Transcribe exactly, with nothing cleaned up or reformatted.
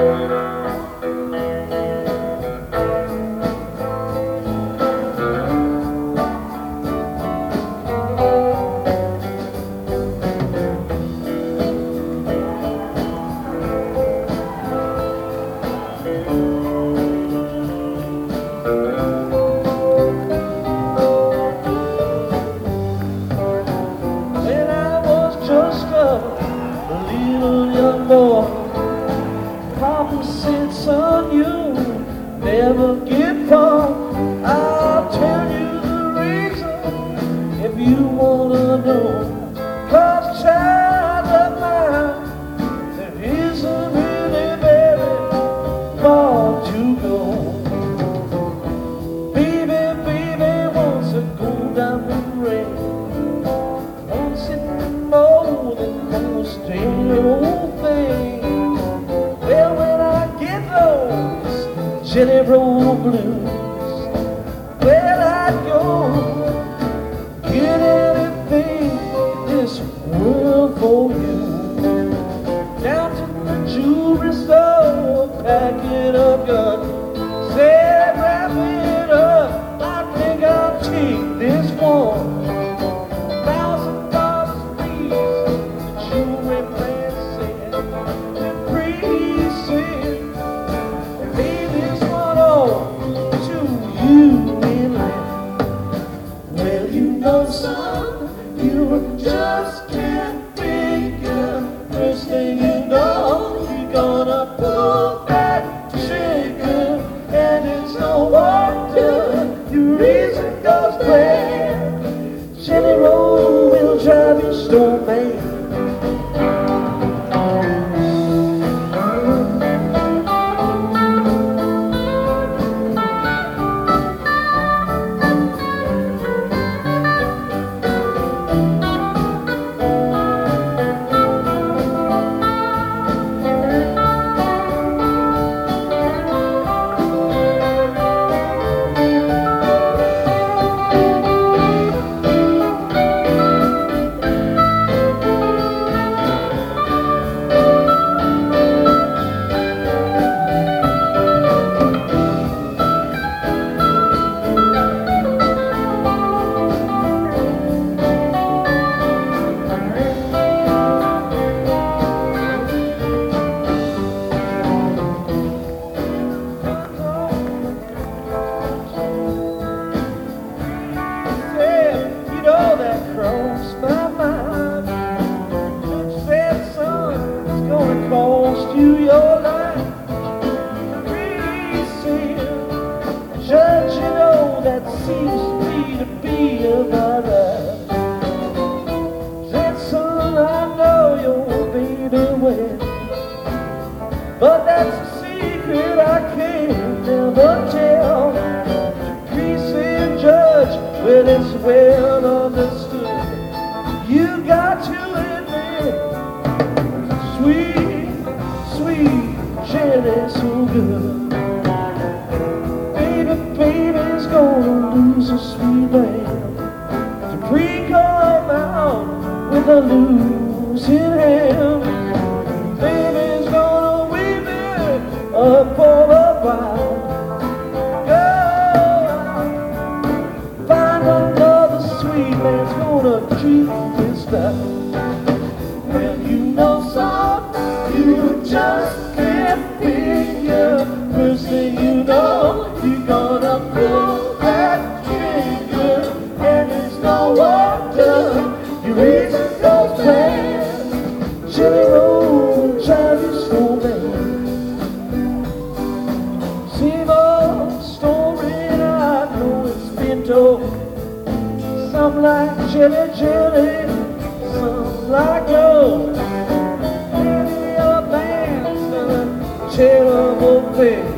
Papa said, son, you'll never get far. I'll tell you the reason if you wanna know. 'Cause child of mine, there isn't really very far to go. Baby, baby wants to go down the rain, wants it more than most any old thing. Jelly roll blues, where I'd go, get anything in this world for you. Down to the jewelry store, packing up gun, said wrap it up, I think I'll take this one. Thousand dollars piece, the jewelry man said, the priest said, son, you just can't figure. First thing you know, you're gonna pull that trigger, and it's no wonder your reason goes bad. Jelly roll will drive you stone mad. Cross my mind, said son, it's gonna cost you your life. Reason, judge, you know that seems to me to be about right. Said son, I know your baby well, but that's a secret I can't never tell. The priest and judge, well, it's well understood. You got to admit, sweet, sweet jelly, so good. Baby, baby's gonna lose a sweet man. The pre come out with a losing hand. Baby's gonna weave it up all a while. Go out, find another sweet man's gonna treat this stuff. Well, you know, son, you just can't figure. First thing you know, you're gonna pull that trigger, and it's no wonder your reason goes bad. Jelly roll, drive you so bad. Same old story, and I know it's been told. Some like jelly, jelly, some like gold. Many a man's done a terrible thing.